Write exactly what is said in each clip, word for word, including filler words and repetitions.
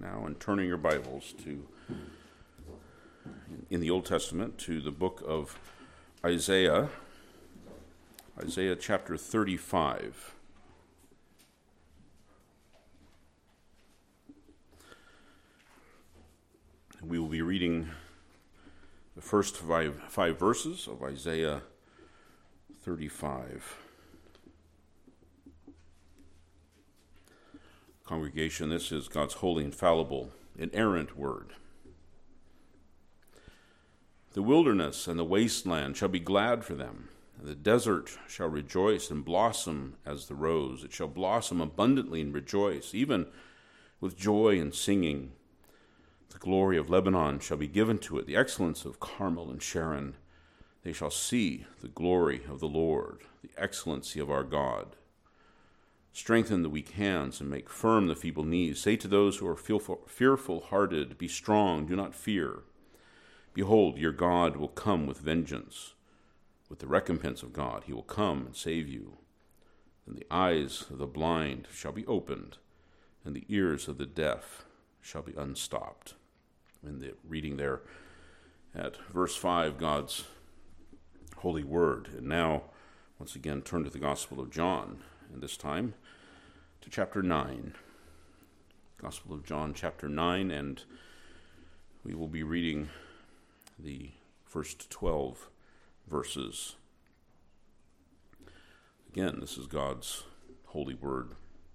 now and turning your Bibles to, in the Old Testament, to the book of Isaiah, Isaiah chapter thirty-five. We will be reading the first five, five verses of Isaiah thirty-five. Congregation, this is God's holy, infallible, inerrant word. The wilderness and the wasteland shall be glad for them. The desert shall rejoice and blossom as the rose. It shall blossom abundantly and rejoice, even with joy and singing. The glory of Lebanon shall be given to it, the excellence of Carmel and Sharon. They shall see the glory of the Lord, the excellency of our God. Strengthen the weak hands and make firm the feeble knees. Say to those who are fearful-hearted, be strong, do not fear. Behold, your God will come with vengeance. With the recompense of God, he will come and save you. And the eyes of the blind shall be opened, and the ears of the deaf shall be unstopped. In the reading there at verse five, God's holy word. And now, once again, turn to the Gospel of John, and this time to chapter nine. Gospel of John, chapter nine, and we will be reading the first twelve verses. Again, this is God's holy word.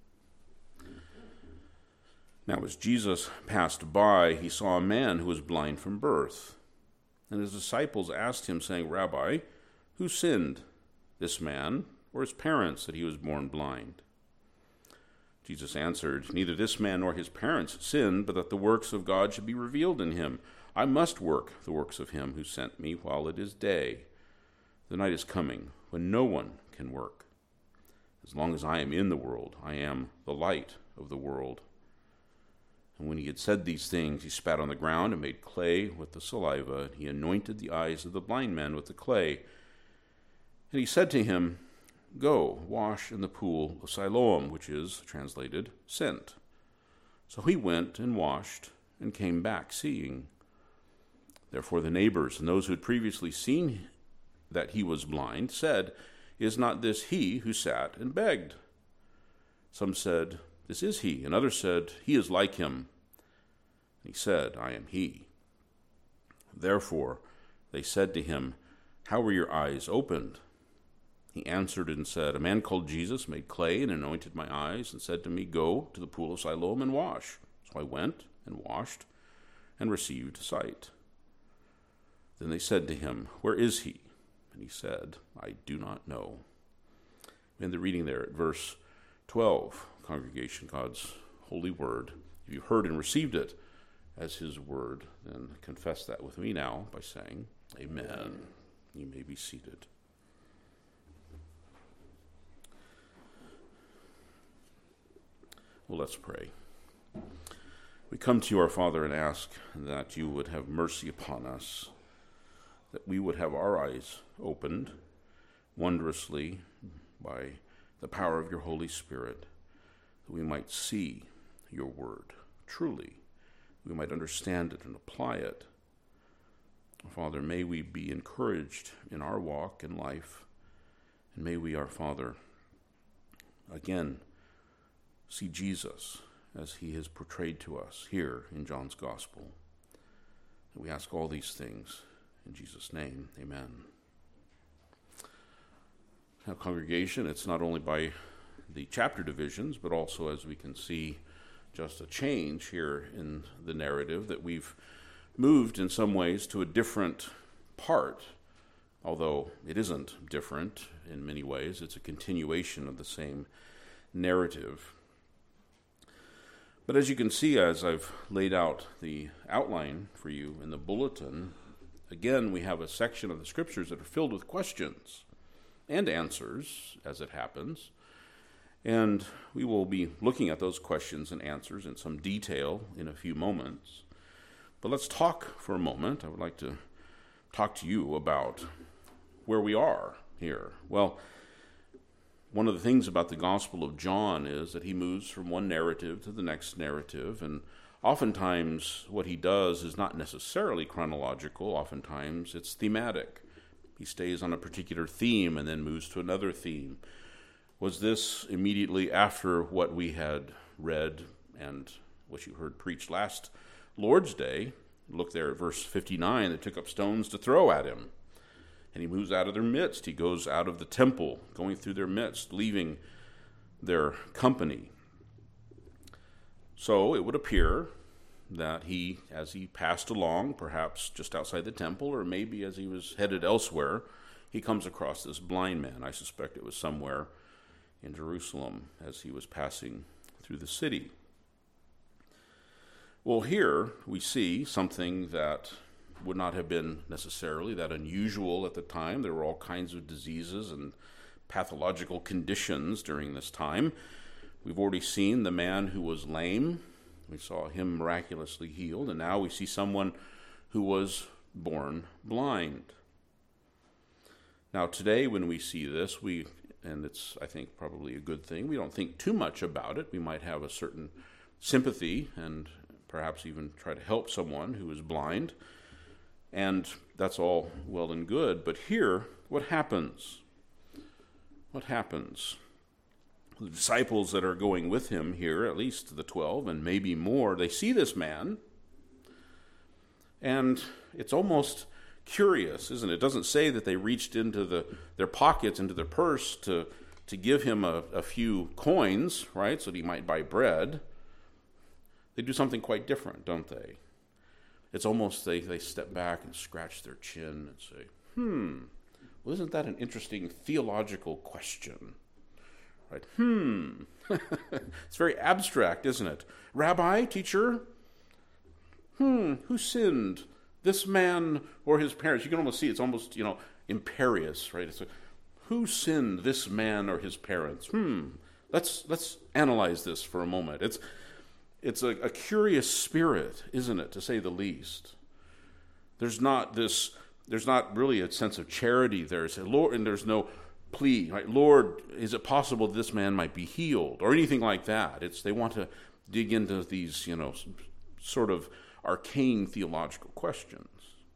Now, as Jesus passed by, he saw a man who was blind from birth. And his disciples asked him, saying, Rabbi, who sinned, this man or his parents, that he was born blind? Jesus answered, neither this man nor his parents sinned, but that the works of God should be revealed in him. I must work the works of him who sent me while it is day. The night is coming when no one can work. As long as I am in the world, I am the light of the world. And when he had said these things, he spat on the ground and made clay with the saliva, and he anointed the eyes of the blind man with the clay. And he said to him, Go, wash in the pool of Siloam, which is translated, sent. So he went and washed and came back seeing. Therefore the neighbors and those who had previously seen that he was blind said, Is not this he who sat and begged? Some said, This is he. And others said, He is like him. And he said, I am he. Therefore they said to him, How were your eyes opened? He answered and said, A man called Jesus made clay and anointed my eyes and said to me, Go to the pool of Siloam and wash. So I went and washed and received sight. Then they said to him, Where is he? And he said, I do not know. In the reading there at verse twelve, congregation, God's holy word. If you heard and received it as his word, then confess that with me now by saying, Amen. You may be seated. Well, let's pray. We come to you, our Father, and ask that you would have mercy upon us, that we would have our eyes opened wondrously by the power of your Holy Spirit, that we might see your word truly, we might understand it and apply it. Father, may we be encouraged in our walk in life, and may we, our Father, again, see Jesus as he is portrayed to us here in John's Gospel. And we ask all these things in Jesus' name, amen. Now, congregation, it's not only by the chapter divisions, but also as we can see just a change here in the narrative that we've moved in some ways to a different part, although it isn't different in many ways. It's a continuation of the same narrative. But as you can see, as I've laid out the outline for you in the bulletin, again, we have a section of the scriptures that are filled with questions and answers, as it happens. And we will be looking at those questions and answers in some detail in a few moments. But let's talk for a moment. I would like to talk to you about where we are here. Well, one of the things about the Gospel of John is that he moves from one narrative to the next narrative, and Oftentimes, what he does is not necessarily chronological. Oftentimes, it's thematic. He stays on a particular theme and then moves to another theme. Was this immediately after what we had read and what you heard preached last Lord's Day? Look there at verse fifty-nine. They took up stones to throw at him. And he moves out of their midst. He goes out of the temple, going through their midst, leaving their company. So it would appear that he, as he passed along, perhaps just outside the temple, or maybe as he was headed elsewhere, he comes across this blind man. I suspect it was somewhere in Jerusalem as he was passing through the city. Well, here we see something that would not have been necessarily that unusual at the time. There were all kinds of diseases and pathological conditions during this time. We've already seen the man who was lame. We saw him miraculously healed, and now we see someone who was born blind. Now today when we see this, we, and it's, I think, probably a good thing, we don't think too much about it. We might have a certain sympathy and perhaps even try to help someone who is blind. And that's all well and good. But here, what happens? What happens? The disciples that are going with him here, at least the twelve and maybe more, they see this man. And it's almost curious, isn't it? It doesn't say that they reached into the, their pockets, into their purse to, to give him a, a few coins, right, so that he might buy bread. They do something quite different, don't they? It's almost they, they step back and scratch their chin and say, hmm, well, isn't that an interesting theological question? Right? Hmm. It's very abstract, isn't it? Rabbi, teacher, hmm, who sinned? This man or his parents? You can almost see it's almost, you know, imperious, right? It's like, who sinned, this man or his parents? Hmm. Let's let's analyze this for a moment. It's It's a, a curious spirit, isn't it, to say the least. There's not this, there's not really a sense of charity there. It's a Lord, and there's no plea, right? Lord, is it possible this man might be healed? Or anything like that. It's they want to dig into these, you know, sort of arcane theological questions.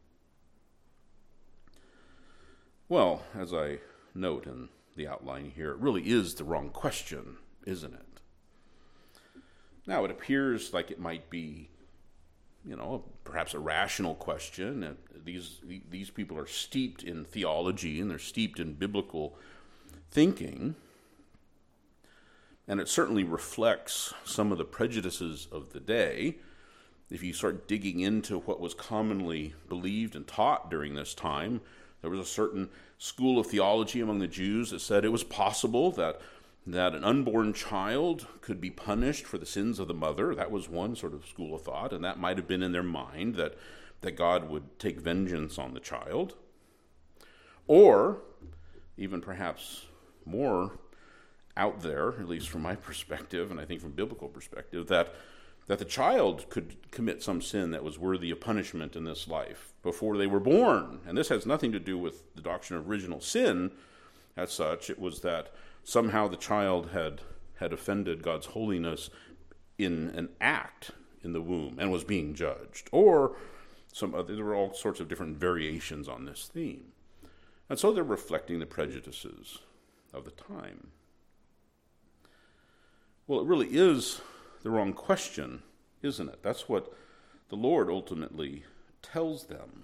Well, as I note in the outline here, it really is the wrong question, isn't it? Now, it appears like it might be, you know, perhaps a rational question. These these people are steeped in theology and they're steeped in biblical thinking. And it certainly reflects some of the prejudices of the day. If you start digging into what was commonly believed and taught during this time, there was a certain school of theology among the Jews that said it was possible that that an unborn child could be punished for the sins of the mother. That was one sort of school of thought, and that might have been in their mind, that, that God would take vengeance on the child. Or, even perhaps more out there, at least from my perspective, and I think from biblical perspective, that, that the child could commit some sin that was worthy of punishment in this life before they were born. And this has nothing to do with the doctrine of original sin as such. It was that somehow the child had, had offended God's holiness in an act in the womb and was being judged. Or some other, there were all sorts of different variations on this theme. And so they're reflecting the prejudices of the time. Well, it really is the wrong question, isn't it? That's what the Lord ultimately tells them.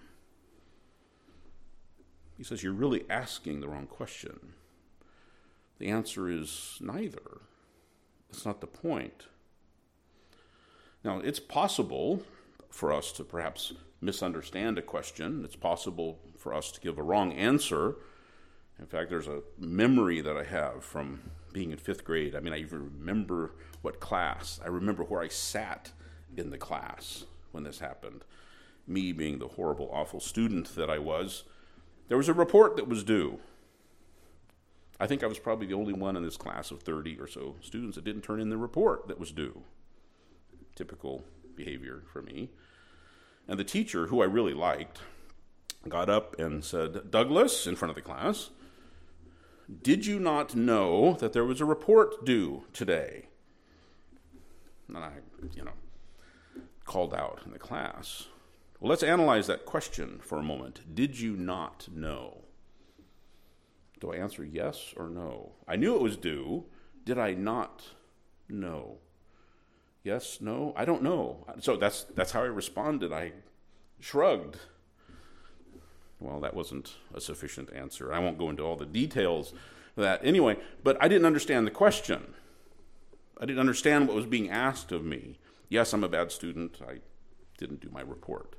He says, you're really asking the wrong question. The answer is neither. It's not the point. Now, it's possible for us to perhaps misunderstand a question. It's possible for us to give a wrong answer. In fact, there's a memory that I have from being in fifth grade. I mean, I even remember what class. I remember where I sat in the class when this happened. Me being the horrible, awful student that I was. There was a report that was due. I think I was probably the only one in this class of thirty or so students that didn't turn in the report that was due. Typical behavior for me. And the teacher, who I really liked, got up and said, Douglas, in front of the class, did you not know that there was a report due today? And I, you know, called out in the class. Well, let's analyze that question for a moment. Did you not know? Do I answer yes or no? I knew it was due. Did I not know? Yes, no, I don't know. So that's that's how I responded. I shrugged. Well, that wasn't a sufficient answer. I won't go into all the details of that anyway, but I didn't understand the question. I didn't understand what was being asked of me. Yes, I'm a bad student. I didn't do my report.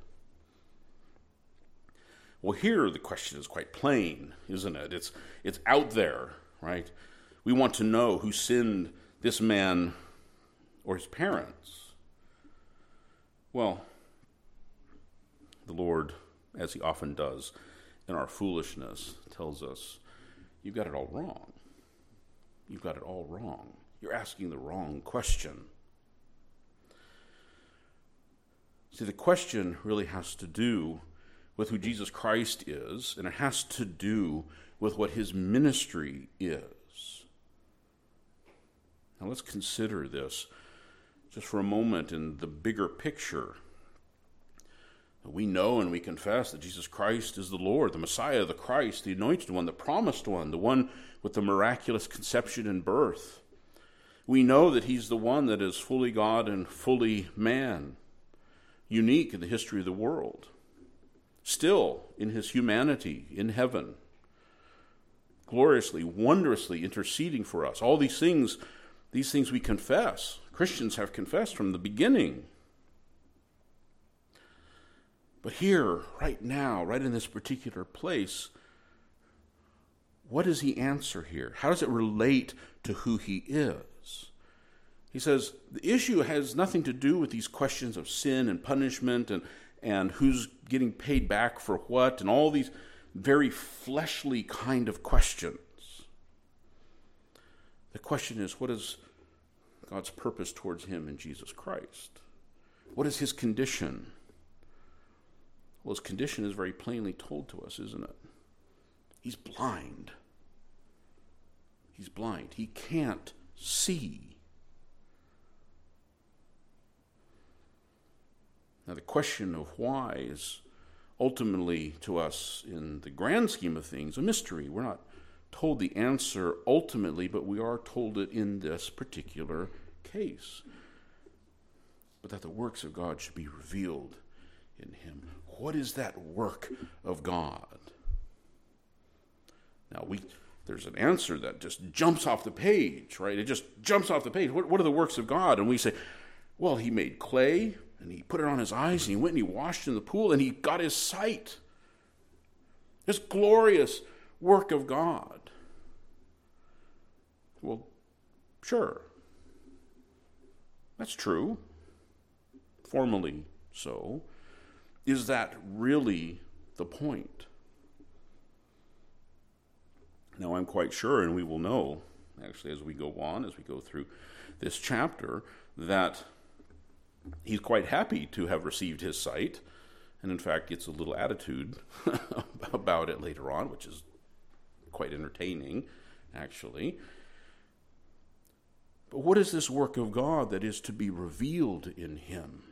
Well, here the question is quite plain, isn't it? It's it's out there, right? We want to know who sinned, this man or his parents. Well, the Lord, as he often does in our foolishness, tells us, you've got it all wrong. You've got it all wrong. You're asking the wrong question. See, the question really has to do with who Jesus Christ is, and it has to do with what his ministry is. Now let's consider this just for a moment in the bigger picture. We know and we confess that Jesus Christ is the Lord, the Messiah, the Christ, the anointed one, the promised one, the one with the miraculous conception and birth. We know that he's the one that is fully God and fully man, unique in the history of the world, still in his humanity in heaven, gloriously, wondrously interceding for us. All these things, these things we confess. Christians have confessed from the beginning. But here, right now, right in this particular place, what does he answer here? How does it relate to who he is? He says, the issue has nothing to do with these questions of sin and punishment and, and who's getting paid back for what and all these very fleshly kind of questions. The question is, what is God's purpose towards him in Jesus Christ? What is his condition? Well, his condition is very plainly told to us, isn't it? He's blind. He's blind. He can't see. Now, the question of why is ultimately to us, in the grand scheme of things, a mystery. We're not told the answer ultimately, but we are told it in this particular case. But that the works of God should be revealed in him. What is that work of God? Now, we there's an answer that just jumps off the page, right? It just jumps off the page. What, what are the works of God? And we say, well, he made clay, and he put it on his eyes, and he went and he washed in the pool, and he got his sight. This glorious work of God. Well, sure. That's true. Formally so. Is that really the point? Now, I'm quite sure, and we will know, actually, as we go on, as we go through this chapter, that he's quite happy to have received his sight, and in fact gets a little attitude about it later on, which is quite entertaining, actually. But what is this work of God that is to be revealed in him?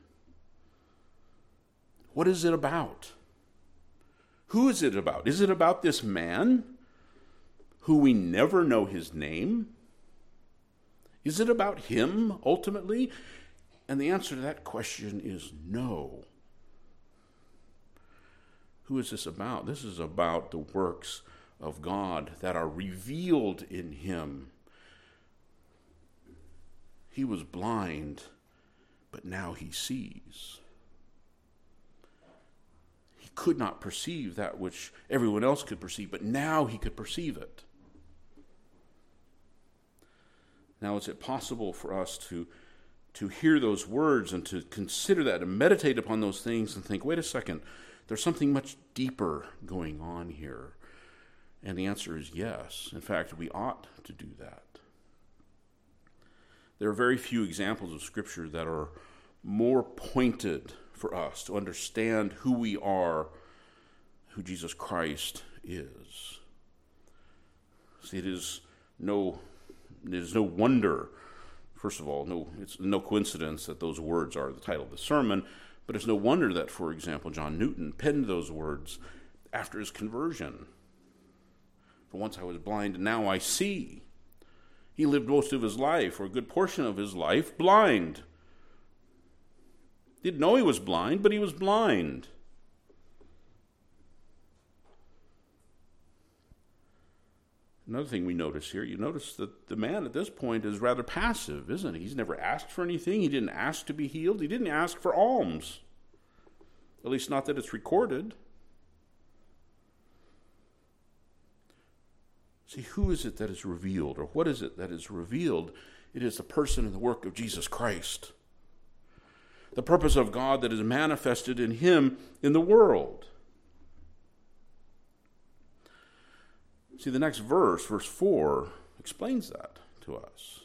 What is it about? Who is it about? Is it about this man who we never know his name? Is it about him ultimately? And the answer to that question is no. Who is this about? This is about the works of God that are revealed in him. He was blind, but now he sees. He could not perceive that which everyone else could perceive, but now he could perceive it. Now, is it possible for us to, to hear those words and to consider that and meditate upon those things and think, wait a second, there's something much deeper going on here? And the answer is yes. In fact, we ought to do that. There are very few examples of Scripture that are more pointed for us to understand who we are, who Jesus Christ is. See, it is no, it is no wonder First of all, no, it's no coincidence that those words are the title of the sermon, but it's no wonder that, for example, John Newton penned those words after his conversion. For once I was blind, and now I see. He lived most of his life, or a good portion of his life, blind. Didn't know he was blind, but he was blind. Another thing we notice here, you notice that the man at this point is rather passive, isn't he? He's never asked for anything. He didn't ask to be healed. He didn't ask for alms. At least not that it's recorded. See, who is it that is revealed, or what is it that is revealed? It is the person and the work of Jesus Christ. The purpose of God that is manifested in him in the world. See, the next verse, verse four, explains that to us.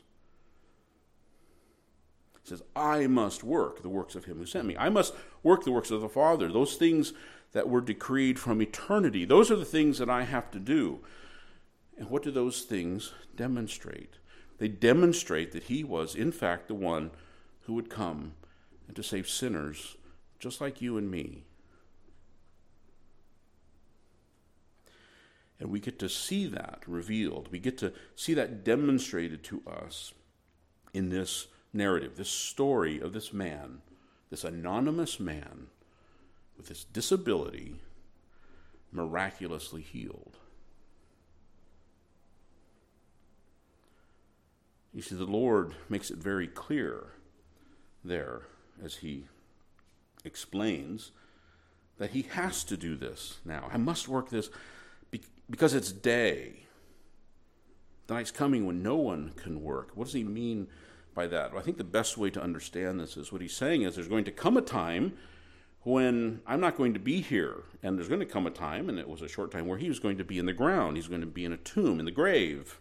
It says, I must work the works of him who sent me. I must work the works of the Father. Those things that were decreed from eternity. Those are the things that I have to do. And what do those things demonstrate? They demonstrate that he was, in fact, the one who would come and to save sinners just like you and me. And we get to see that revealed. We get to see that demonstrated to us in this narrative, this story of this man, this anonymous man with this disability, miraculously healed. You see, the Lord makes it very clear there as he explains that he has to do this now. I must work this because it's day. The night's coming when no one can work. What does he mean by that? Well, I think the best way to understand this is what he's saying is there's going to come a time when I'm not going to be here. And there's going to come a time, and it was a short time, where he was going to be in the ground. He's going to be in a tomb, in the grave.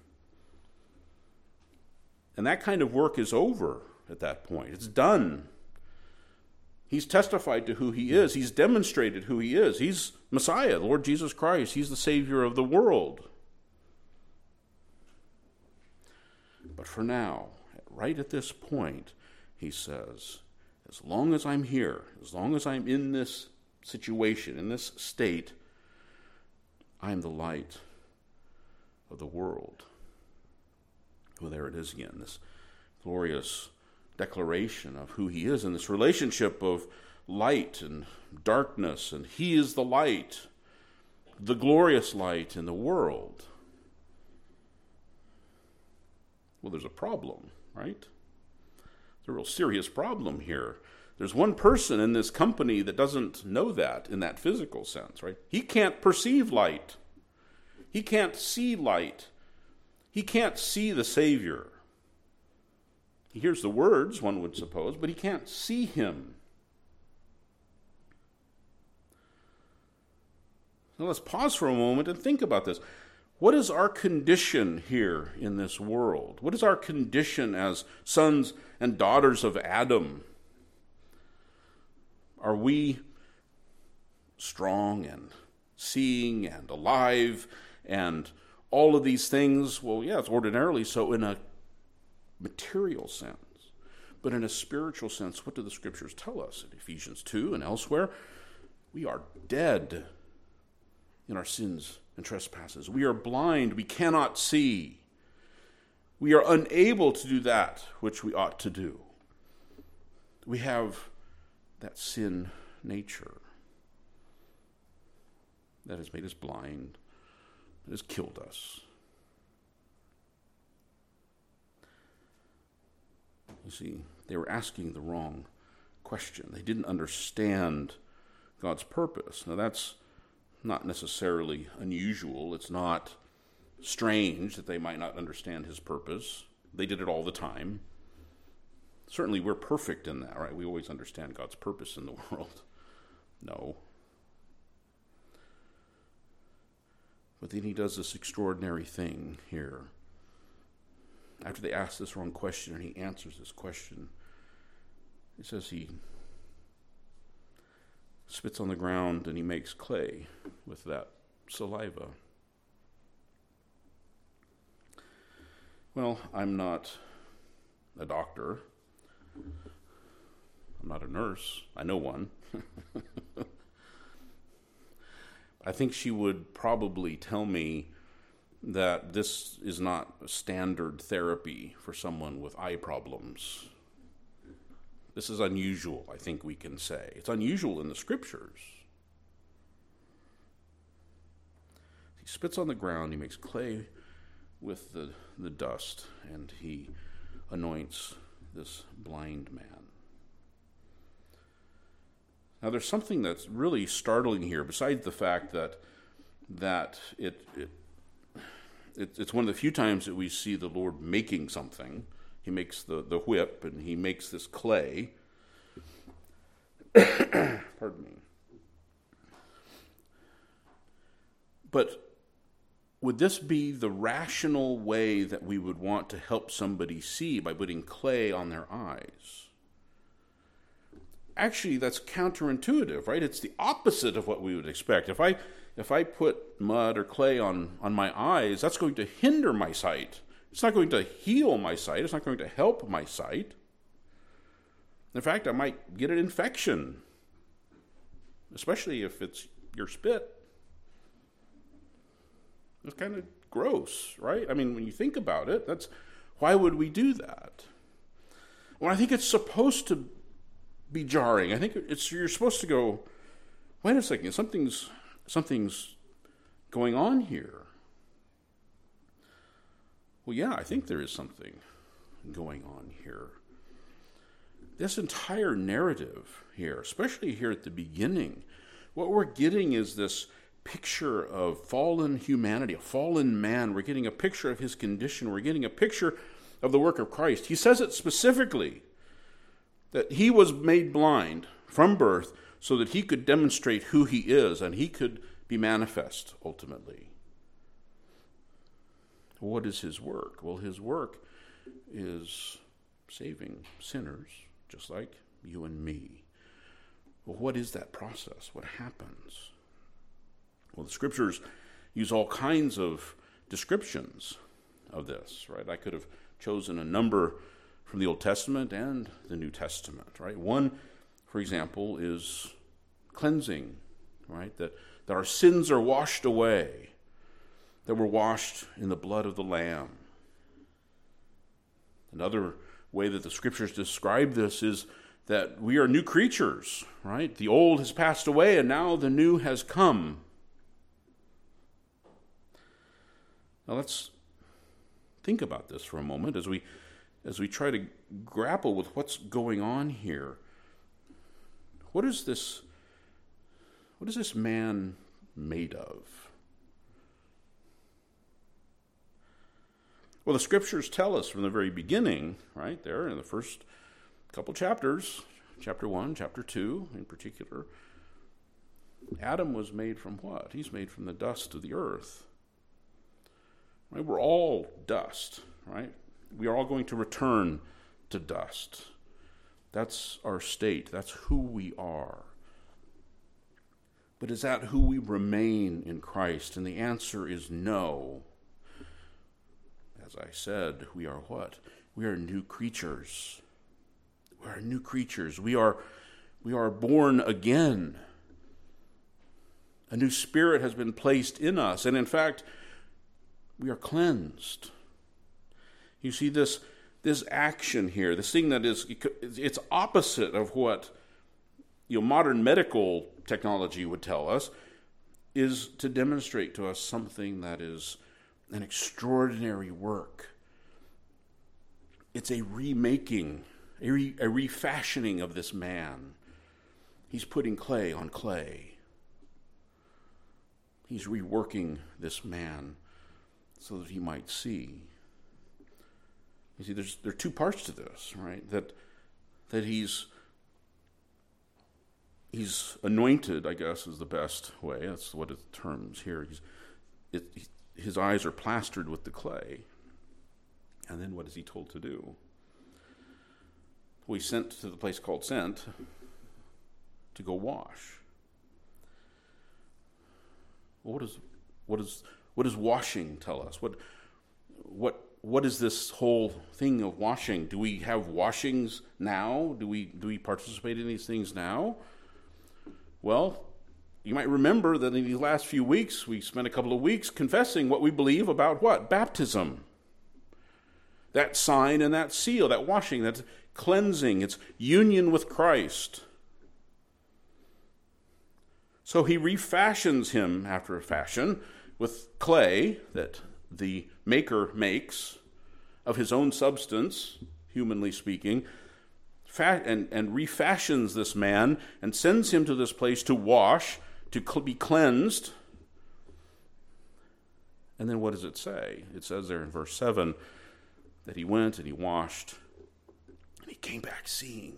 And that kind of work is over at that point. It's done. He's testified to who he is. He's demonstrated who he is. He's Messiah, Lord Jesus Christ. He's the Savior of the world. But for now, right at this point, he says, as long as I'm here, as long as I'm in this situation, in this state, I'm the light of the world. Well, there it is again, this glorious declaration of who he is in this relationship of light and darkness, and he is the light, the glorious light in the world. Well, there's a problem, right? There's a real serious problem here. There's one person in this company that doesn't know that in that physical sense, right? He can't perceive light. He can't see light. He can't see the Savior. He hears the words, one would suppose, but he can't see him. Now let's pause for a moment and think about this. What is our condition here in this world? What is our condition as sons and daughters of Adam? Are we strong and seeing and alive and all of these things? Well, yeah, it's ordinarily so in a material sense. But in a spiritual sense, what do the scriptures tell us? In Ephesians two and elsewhere, we are dead in our sins and trespasses. We are blind. We cannot see. We are unable to do that which we ought to do. We have that sin nature that has made us blind, that has killed us. You see, they were asking the wrong question. They didn't understand God's purpose. Now, that's not necessarily unusual. It's not strange that they might not understand his purpose. They did it all the time. Certainly, we're perfect in that, right? We always understand God's purpose in the world. No. But then he does this extraordinary thing here. After they ask this wrong question and he answers this question, it says he spits on the ground and he makes clay with that saliva. Well, I'm not a doctor. I'm not a nurse. I know one. I think she would probably tell me that this is not standard therapy for someone with eye problems. This is unusual, I think we can say. It's unusual in the scriptures. He spits on the ground, he makes clay with the, the dust, and he anoints this blind man. Now there's something that's really startling here, besides the fact that that it, it, it it's one of the few times that we see the Lord making something. He makes the, the whip, and he makes this clay. Pardon me. But would this be the rational way that we would want to help somebody see, by putting clay on their eyes? Actually, that's counterintuitive, right? It's the opposite of what we would expect. If I if I put mud or clay on, on my eyes, that's going to hinder my sight. It's not going to heal my sight. It's not going to help my sight. In fact, I might get an infection, especially if it's your spit. It's kind of gross, right? I mean, when you think about it, that's why would we do that? Well, I think it's supposed to be jarring. I think it's you're supposed to go, wait a second, something's something's going on here. Well, yeah, I think there is something going on here. This entire narrative here, especially here at the beginning, what we're getting is this picture of fallen humanity, a fallen man. We're getting a picture of his condition. We're getting a picture of the work of Christ. He says it specifically, that he was made blind from birth so that he could demonstrate who he is and he could be manifest ultimately. What is his work? Well, his work is saving sinners just like you and me. Well, what is that process? What happens? Well, the scriptures use all kinds of descriptions of this, right? I could have chosen a number from the Old Testament and the New Testament, right? One, for example, is cleansing, right? That, that our sins are washed away, that we're washed in the blood of the Lamb. Another way that the scriptures describe this is that we are new creatures, right? The old has passed away and now the new has come. Now let's think about this for a moment as we as we try to grapple with what's going on here. What is this what is this man made of? Well, the scriptures tell us from the very beginning, right there in the first couple chapters, chapter one, chapter two in particular, Adam was made from what? He's made from the dust of the earth. Right? We're all dust, right? We are all going to return to dust. That's our state. That's who we are. But is that who we remain in Christ? And the answer is no. As I said, we are what? We are new creatures. We are new creatures. We are, we are born again. A new spirit has been placed in us. And in fact, we are cleansed. You see this, this action here, this thing that is, it's opposite of what you know, modern medical technology would tell us, is to demonstrate to us something that is an extraordinary work. It's a remaking, a, re, a refashioning of this man. He's putting clay on clay. He's reworking this man so that he might see. You see, there's there are two parts to this, right? That that he's he's anointed, I guess, is the best way. That's what it terms here. He's, it, his eyes are plastered with the clay. And then what is he told to do? Well, he's sent to the place called Sent to go wash. Well, what is what is what does washing tell us? What what what is this whole thing of washing? Do we have washings now? Do we do we participate in these things now? Well, you might remember that in these last few weeks, we spent a couple of weeks confessing what we believe about what? Baptism. That sign and that seal, that washing, that cleansing, it's union with Christ. So he refashions him after a fashion with clay that the maker makes of his own substance, humanly speaking, and, and refashions this man and sends him to this place to wash, to be cleansed. And then what does it say? It says there in verse seven that he went and he washed and he came back seeing.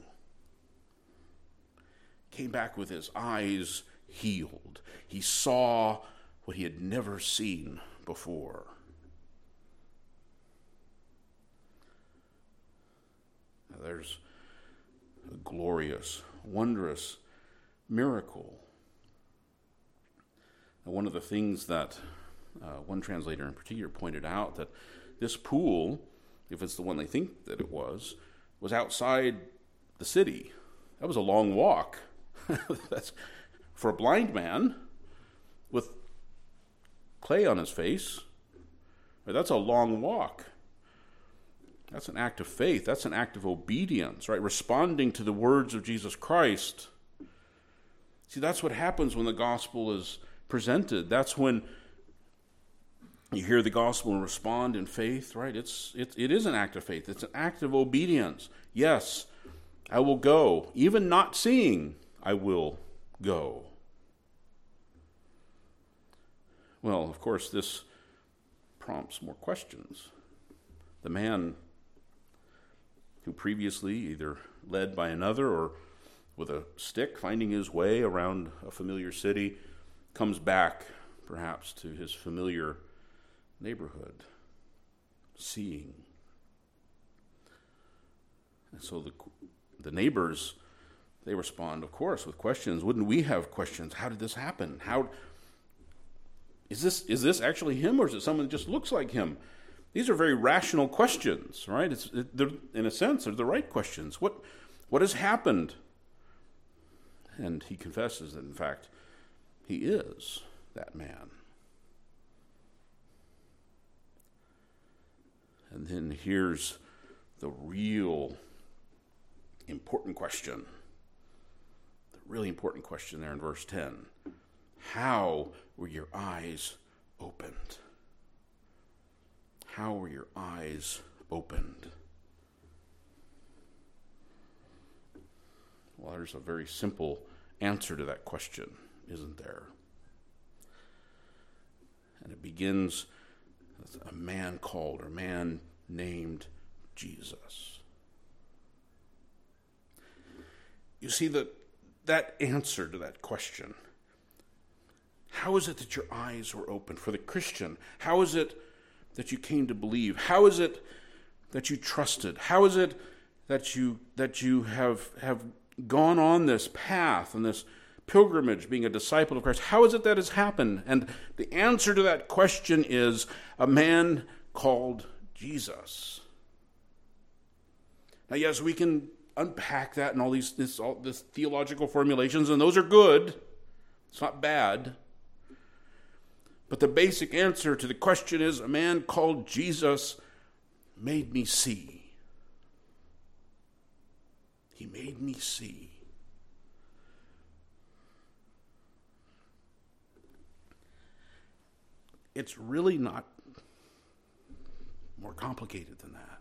Came back with his eyes healed. He saw what he had never seen before. Now there's a glorious, wondrous miracle. Now, one of the things that uh, one translator in particular pointed out, that this pool, if it's the one they think that it was, was outside the city. That was a long walk. That's for a blind man with clay on his face. That's a long walk. That's an act of faith. That's an act of obedience, right? Responding to the words of Jesus Christ. See, that's what happens when the gospel is presented. That's when you hear the gospel and respond in faith, right? It's it, it is an act of faith. It's an act of obedience. Yes, I will go. Even not seeing, I will go. Well, of course, this prompts more questions. The man who previously, either led by another or with a stick finding his way around a familiar city, comes back perhaps to his familiar neighborhood, seeing. And so the the neighbors, they respond, of course, with questions. Wouldn't we have questions? How did this happen? How is this is this actually him, or is it someone that just looks like him? These are very rational questions, right? It's they're, in a sense, they're the right questions. What what has happened? And he confesses that, in fact, he is that man. And then here's the real important question. The really important question there in verse ten. How were your eyes opened? How were your eyes opened? Well, there's a very simple answer to that question, isn't there? And it begins with a man called, or man named Jesus. You see, that that answer to that question, how is it that your eyes were opened for the Christian? How is it that you came to believe? How is it that you trusted? How is it that you that you have have gone on this path and this pilgrimage, being a disciple of Christ? How is it that has happened? And the answer to that question is a man called Jesus. Now, yes, we can unpack that and all these this all this theological formulations, and those are good. It's not bad. But the basic answer to the question is a man called Jesus made me see. He made me see. It's really not more complicated than that.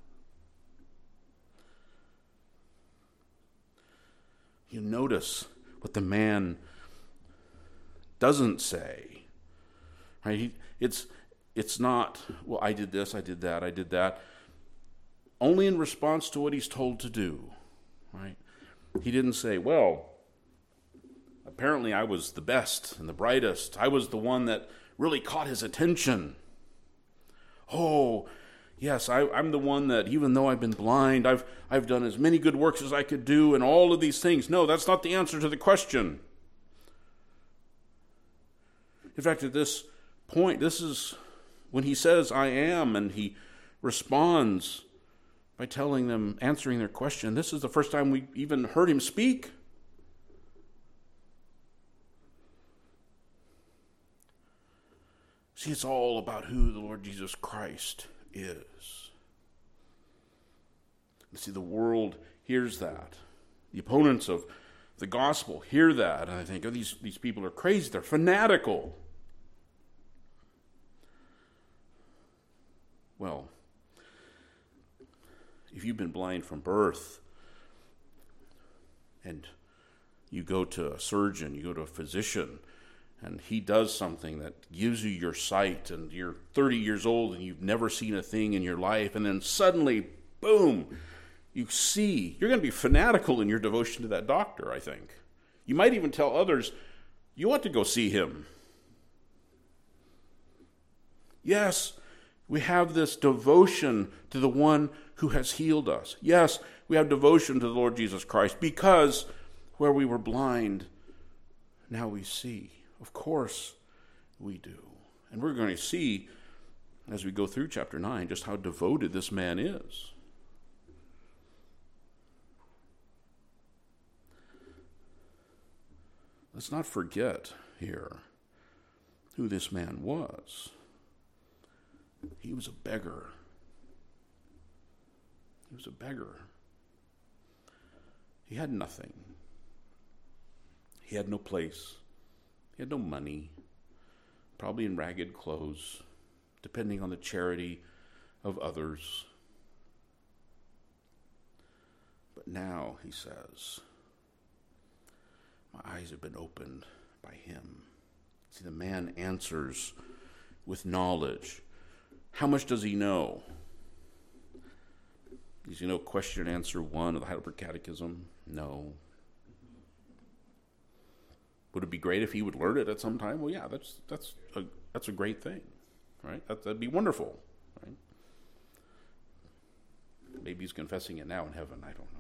You notice what the man doesn't say. Right? He, it's it's not, well, I did this, I did that, I did that. Only in response to what he's told to do. Right? He didn't say, well, apparently I was the best and the brightest. I was the one that really caught his attention. Oh, yes, I, I'm the one that, even though I've been blind, I've I've done as many good works as I could do and all of these things. No, that's not the answer to the question. In fact, at this point, this is when he says, I am, and he responds by telling them, answering their question. This is the first time we even heard him speak. See, it's all about who the Lord Jesus Christ is. You see, the world hears that. The opponents of the gospel hear that, and I think, oh, these, these people are crazy. They're fanatical. Well, if you've been blind from birth, and you go to a surgeon, you go to a physician, and he does something that gives you your sight, and you're thirty years old and you've never seen a thing in your life, and then suddenly, boom, you see, you're going to be fanatical in your devotion to that doctor, I think. You might even tell others, you ought to go see him. Yes, we have this devotion to the one who has healed us. Yes, we have devotion to the Lord Jesus Christ because where we were blind, now we see. Of course we do. And we're going to see as we go through chapter nine just how devoted this man is. Let's not forget here who this man was. He was a beggar. He was a beggar. He had nothing. He had no place. He had no money. Probably in ragged clothes, depending on the charity of others. But now, he says, my eyes have been opened by him. See, the man answers with knowledge. How much does he know? Does he know question and answer one of the Heidelberg Catechism? No. Would it be great if he would learn it at some time? Well, yeah, that's that's a, that's a great thing, right? That, that'd be wonderful, right? Maybe he's confessing it now in heaven. I don't know.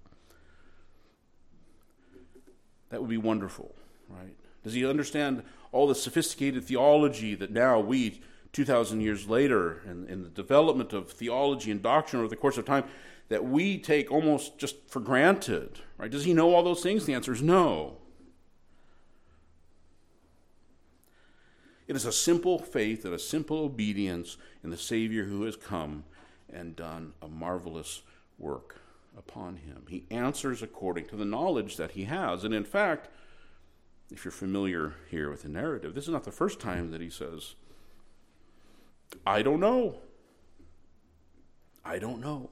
That would be wonderful, right? Does he understand all the sophisticated theology that now we, two thousand years later, and in, in the development of theology and doctrine over the course of time, that we take almost just for granted, right? Does he know all those things? The answer is no. It is a simple faith and a simple obedience in the Savior who has come and done a marvelous work upon him. He answers according to the knowledge that he has. And in fact, if you're familiar here with the narrative, this is not the first time that he says, I don't know. I don't know.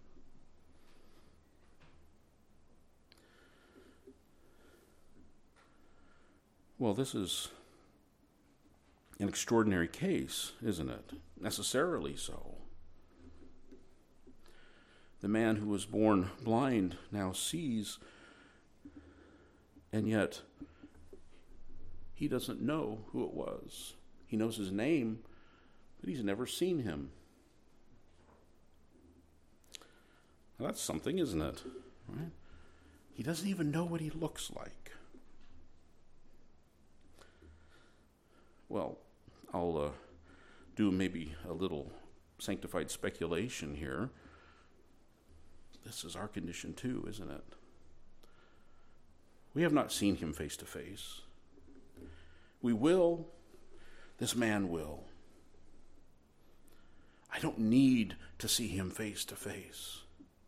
Well, this is an extraordinary case, isn't it? Necessarily so. The man who was born blind now sees, and yet he doesn't know who it was. He knows his name, but he's never seen him. Now, that's something, isn't it? Right? He doesn't even know what he looks like. Well, I'll uh, do maybe a little sanctified speculation here. This is our condition too, isn't it? We have not seen him face to face. We will. This man will. I don't need to see him face to face.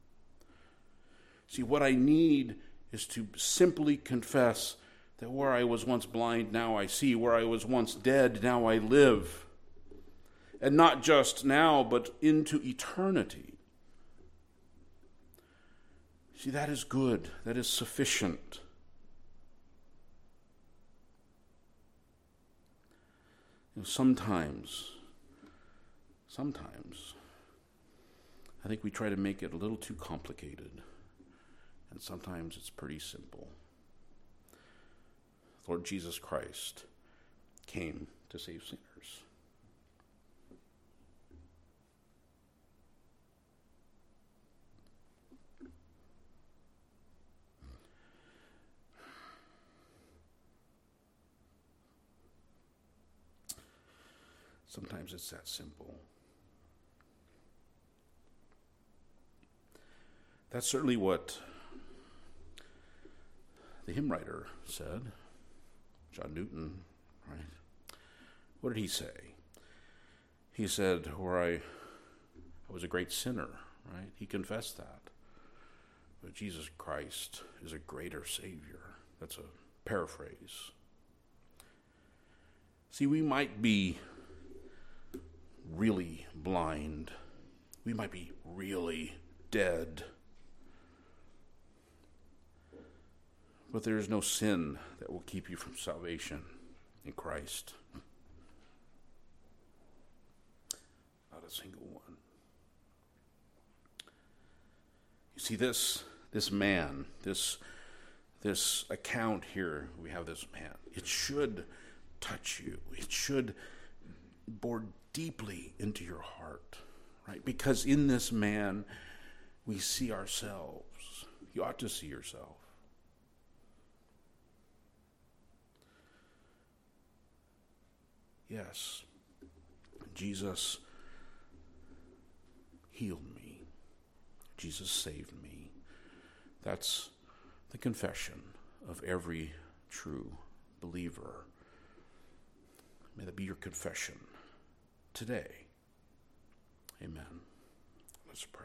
See, what I need is to simply confess that where I was once blind, now I see. Where I was once dead, now I live. And not just now, but into eternity. See, that is good. That is sufficient. You know, sometimes, sometimes, I think we try to make it a little too complicated. And sometimes it's pretty simple. Lord Jesus Christ came to save sinners. Sometimes it's that simple. That's certainly what the hymn writer said, John Newton, right? What did he say? He said, where I, I was a great sinner, right? He confessed that. But Jesus Christ is a greater Savior. That's a paraphrase. See, we might be really blind. We might be really dead. But there is no sin that will keep you from salvation in Christ. Not a single one. You see, this this man, this this account here, we have this man. It should touch you. It should bore deeply into your heart, right? Because in this man, we see ourselves. You ought to see yourself. Yes, Jesus healed me. Jesus saved me. That's the confession of every true believer. May that be your confession today. Amen. Let's pray.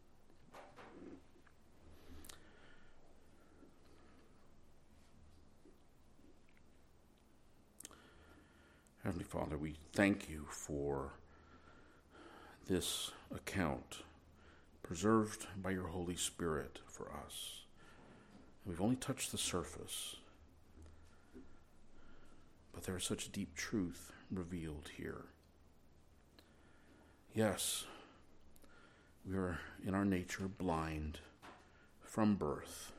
Heavenly Father, we thank you for this account preserved by your Holy Spirit for us. We've only touched the surface, but there is such deep truth revealed here. Yes, we are in our nature blind from birth,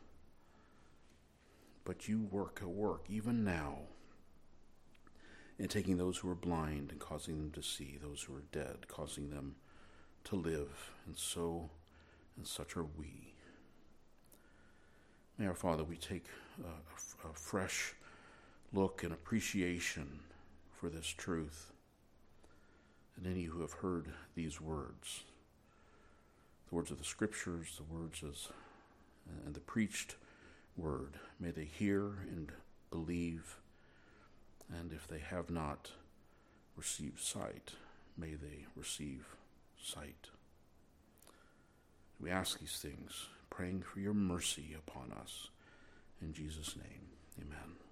but you work a work even now in taking those who are blind and causing them to see, those who are dead, causing them to live, and so and such are we. May our Father, we take a, a fresh look and appreciation for this truth. And any who have heard these words, the words of the Scriptures, the words as, and the preached word, may they hear and believe. And if they have not received sight, may they receive sight. We ask these things, praying for your mercy upon us. In Jesus' name, amen.